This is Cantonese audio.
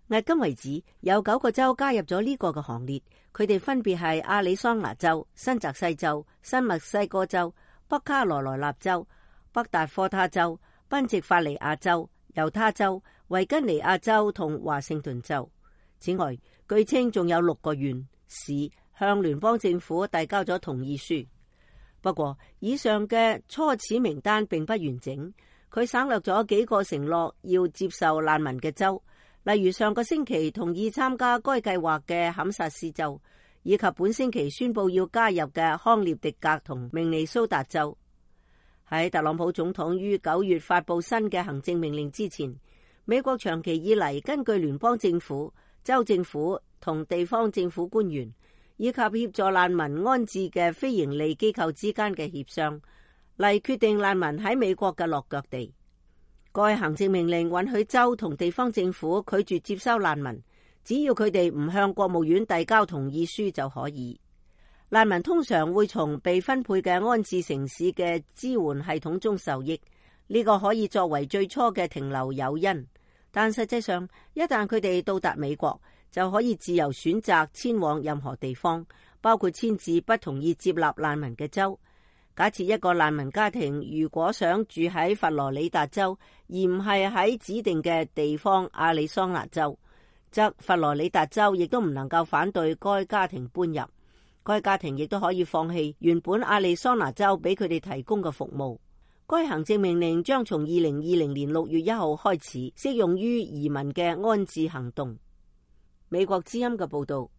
迄今為止，有9個州加入咗呢個嘅行列，佢哋分別係亞利桑那州、新澤西州、新墨西哥州、北卡羅來納州、北達科他州、賓夕法尼亞州、猶他州、維吉尼亞州同華盛頓州。此外，據稱仲有6個縣市向聯邦政府遞交咗同意書。不過，以上嘅初始名單並不完整，佢省略咗幾個承諾要接受難民嘅州。例如上個星期同意參加該計劃嘅堪薩斯州，以及本星期宣布要加入嘅康涅狄格同明尼蘇達州。喺特朗普總統於9月發布新嘅行政命令之前，美國長期以嚟根據聯邦政府、州政府同地方政府官員以及協助難民安置嘅非營利機構之間嘅協商嚟決定難民喺美國嘅落腳地。該行政命令允許州同地方政府拒絕接收難民，只要佢哋唔向國務院遞交同意書就可以。難民通常會從被分配嘅安置城市嘅支援系統中受益，呢個可以作為最初嘅停留誘因。但實際上，一旦佢哋到達美國，就可以自由選擇遷往任何地方，包括遷至不同意接納難民嘅州。假設一個難民家庭如果想住喺佛羅里達州，而唔係喺指定嘅地方亞利桑那州，則佛羅里達州亦都唔能夠反對該家庭搬入。該家庭亦都可以放棄原本亞利桑那州俾佢哋提供嘅服務。該行政命令將從2020年6月1號開始適用於移民嘅安置行動。美國之音嘅報道。